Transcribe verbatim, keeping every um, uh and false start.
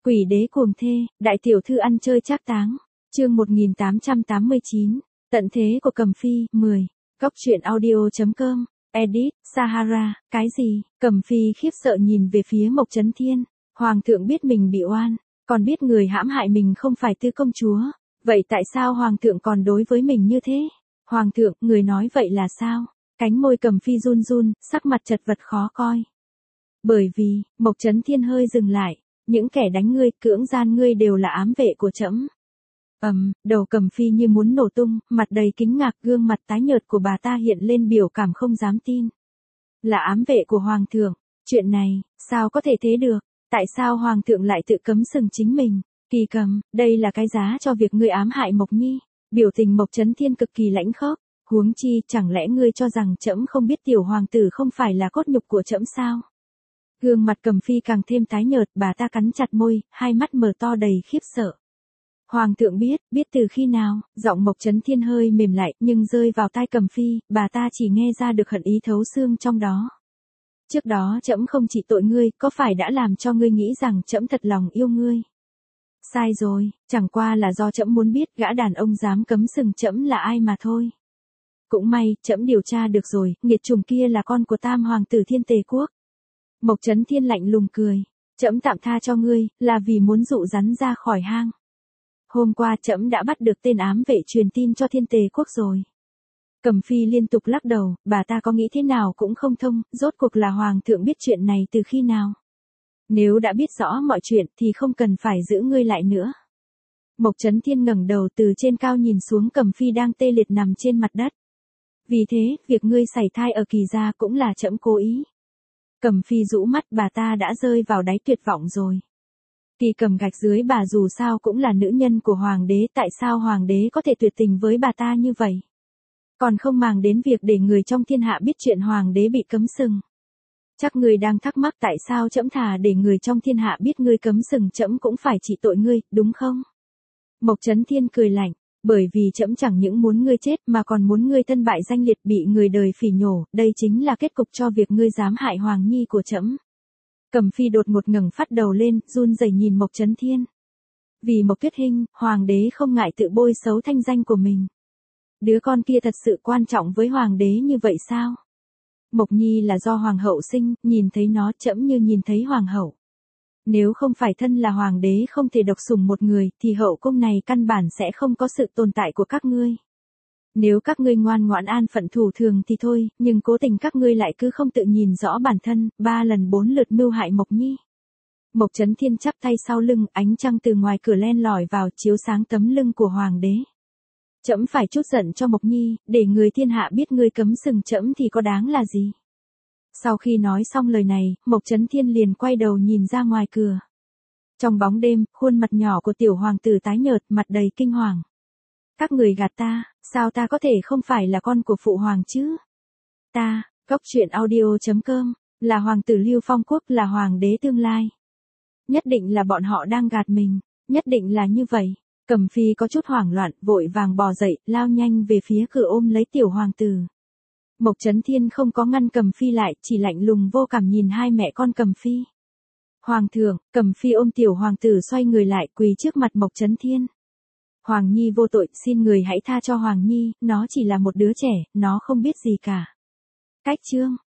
Quỷ đế cuồng thê, đại tiểu thư ăn chơi trác táng. Chương một nghìn tám trăm tám mươi chín. Tận thế của Cầm Phi, mười. Góc truyện audio chấm com. Edit, Sahara, cái gì? Cầm Phi khiếp sợ nhìn về phía Mộc Chấn Thiên. Hoàng thượng biết mình bị oan, còn biết người hãm hại mình không phải Tư công chúa. Vậy tại sao Hoàng thượng còn đối với mình như thế? Hoàng thượng, người nói vậy là sao? Cánh môi Cầm Phi run run, sắc mặt chật vật khó coi. Bởi vì, Mộc Chấn Thiên hơi dừng lại. Những kẻ đánh ngươi, cưỡng gian ngươi đều là ám vệ của trẫm. Ầm, um, đầu Cầm Phi như muốn nổ tung, mặt đầy kính ngạc, gương mặt tái nhợt của bà ta hiện lên biểu cảm không dám tin. Là ám vệ của Hoàng thượng, chuyện này, sao có thể thế được? Tại sao Hoàng thượng lại tự cấm sừng chính mình? Kỳ Cầm, đây là cái giá cho việc ngươi ám hại Mộc Nhi. Biểu tình Mộc Chấn Thiên cực kỳ lãnh khốc. Huống chi, chẳng lẽ ngươi cho rằng trẫm không biết tiểu hoàng tử không phải là cốt nhục của trẫm sao? Gương mặt Cầm Phi càng thêm tái nhợt, bà ta cắn chặt môi, hai mắt mở to đầy khiếp sợ. Hoàng thượng biết, biết từ khi nào? Giọng Mộc Chấn Thiên hơi mềm lại, nhưng rơi vào tai Cầm Phi, bà ta chỉ nghe ra được hận ý thấu xương trong đó. Trước đó trẫm không chỉ tội ngươi, có phải đã làm cho ngươi nghĩ rằng trẫm thật lòng yêu ngươi? Sai rồi, chẳng qua là do trẫm muốn biết gã đàn ông dám cấm sừng trẫm là ai mà thôi. Cũng may, trẫm điều tra được rồi, nghiệt chủng kia là con của Tam hoàng tử Thiên Tề quốc. Mộc Chấn Thiên lạnh lùng cười, trẫm tạm tha cho ngươi, là vì muốn dụ rắn ra khỏi hang. Hôm qua trẫm đã bắt được tên ám vệ truyền tin cho Thiên Tề quốc rồi. Cầm Phi liên tục lắc đầu, bà ta có nghĩ thế nào cũng không thông, rốt cuộc là Hoàng thượng biết chuyện này từ khi nào. Nếu đã biết rõ mọi chuyện thì không cần phải giữ ngươi lại nữa. Mộc Chấn Thiên ngẩng đầu từ trên cao nhìn xuống Cầm Phi đang tê liệt nằm trên mặt đất. Vì thế, việc ngươi sảy thai ở Kỳ gia cũng là trẫm cố ý. Cầm Phi rũ mắt, bà ta đã rơi vào đáy tuyệt vọng rồi. Kỳ Cầm gạch dưới bà dù sao cũng là nữ nhân của Hoàng đế, tại sao Hoàng đế có thể tuyệt tình với bà ta như vậy? Còn không màng đến việc để người trong thiên hạ biết chuyện Hoàng đế bị cấm sừng. Chắc ngươi đang thắc mắc tại sao trẫm thà để người trong thiên hạ biết ngươi cấm sừng trẫm cũng phải trị tội ngươi, đúng không? Mộc Chấn Thiên cười lạnh, bởi vì trẫm chẳng những muốn ngươi chết mà còn muốn ngươi thân bại danh liệt bị người đời phỉ nhổ, đây chính là kết cục cho việc ngươi dám hại Hoàng Nhi của trẫm. Cầm Phi đột ngột ngẩng phát đầu lên, run rẩy nhìn Mộc Chấn Thiên. Vì Mộc Tuyết Hinh, Hoàng đế không ngại tự bôi xấu thanh danh của mình. Đứa con kia thật sự quan trọng với Hoàng đế như vậy sao? Mộc Nhi là do Hoàng hậu sinh, nhìn thấy nó trẫm như nhìn thấy Hoàng hậu. Nếu không phải thân là Hoàng đế không thể độc sủng một người, thì hậu cung này căn bản sẽ không có sự tồn tại của các ngươi. Nếu các ngươi ngoan ngoãn an phận thủ thường thì thôi, nhưng cố tình các ngươi lại cứ không tự nhìn rõ bản thân, ba lần bốn lượt mưu hại Mộc Nhi. Mộc Chấn Thiên chắp tay sau lưng, ánh trăng từ ngoài cửa len lỏi vào chiếu sáng tấm lưng của Hoàng đế. Trẫm phải trút giận cho Mộc Nhi, để người thiên hạ biết ngươi cấm sừng trẫm thì có đáng là gì. Sau khi nói xong lời này, Mộc Chấn Thiên liền quay đầu nhìn ra ngoài cửa. Trong bóng đêm, khuôn mặt nhỏ của tiểu hoàng tử tái nhợt, mặt đầy kinh hoàng. Các người gạt ta, sao ta có thể không phải là con của phụ hoàng chứ? Ta, góc truyện audio chấm com, là hoàng tử Lưu Phong Quốc, là hoàng đế tương lai. Nhất định là bọn họ đang gạt mình, nhất định là như vậy. Cầm Phi có chút hoảng loạn, vội vàng bò dậy, lao nhanh về phía cửa ôm lấy tiểu hoàng tử. Mộc Chấn Thiên không có ngăn Cầm Phi lại, chỉ lạnh lùng vô cảm nhìn hai mẹ con Cầm Phi. Hoàng thượng, Cầm Phi ôm tiểu hoàng tử xoay người lại quỳ trước mặt Mộc Chấn Thiên. Hoàng Nhi vô tội, xin người hãy tha cho Hoàng Nhi, nó chỉ là một đứa trẻ, nó không biết gì cả. Cách chương,